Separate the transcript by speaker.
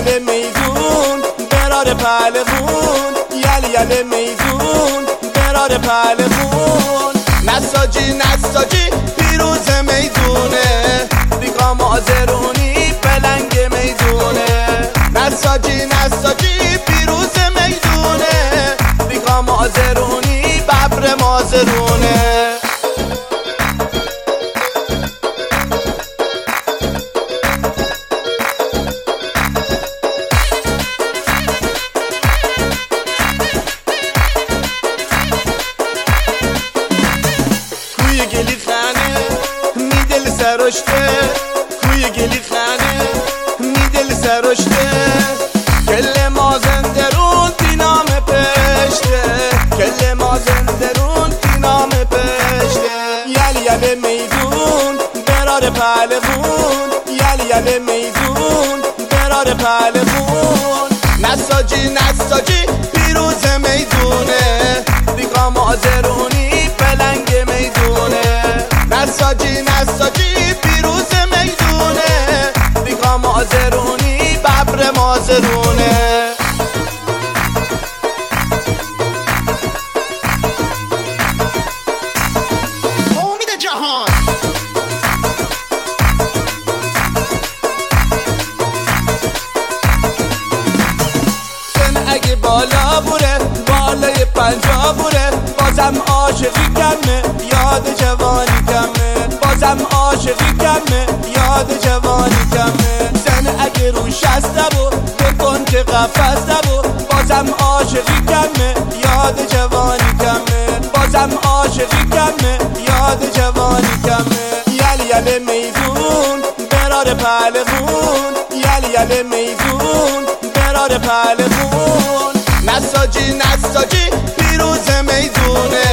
Speaker 1: یله میدون برار پهلوون، یله میدون برار پهلوون. نساجی پیروز میدونه، بیگام آزرونی پلنگ میدونه. نساجی پیروز میدونه، بیگام آزرونی ببر مازرونه. گلی خانه میدل سرشته، کوی گلی خانه میدل سرشته. کل مازندرون تینام پشته، کل مازندرون تینام پشته. یله میدون برار پهلوون، یله میدون برار پهلوون. نساجی پیروز میدونه، بیگام آزرونی پلنگ میدونه. نساجی پیروز میدونه، بیگام آزرونی ببر مازرونه.
Speaker 2: امید جهان
Speaker 1: سن اگه بالا بوره، بالای 50 بوره، بازم عاشقی کمه، یاد جوانی کمه. بازم عاشقی کمه، یاد جوانی کمه. سن اگه رو 60 بو بکن که قفص بو، بازم عاشقی کمه، یاد جوانی کمه. بازم عاشقی کمه، یاد جوانی کمه. یله میدون برار پهلوون، یله میدون برار پهلوون. نساجی پیروز میدونه،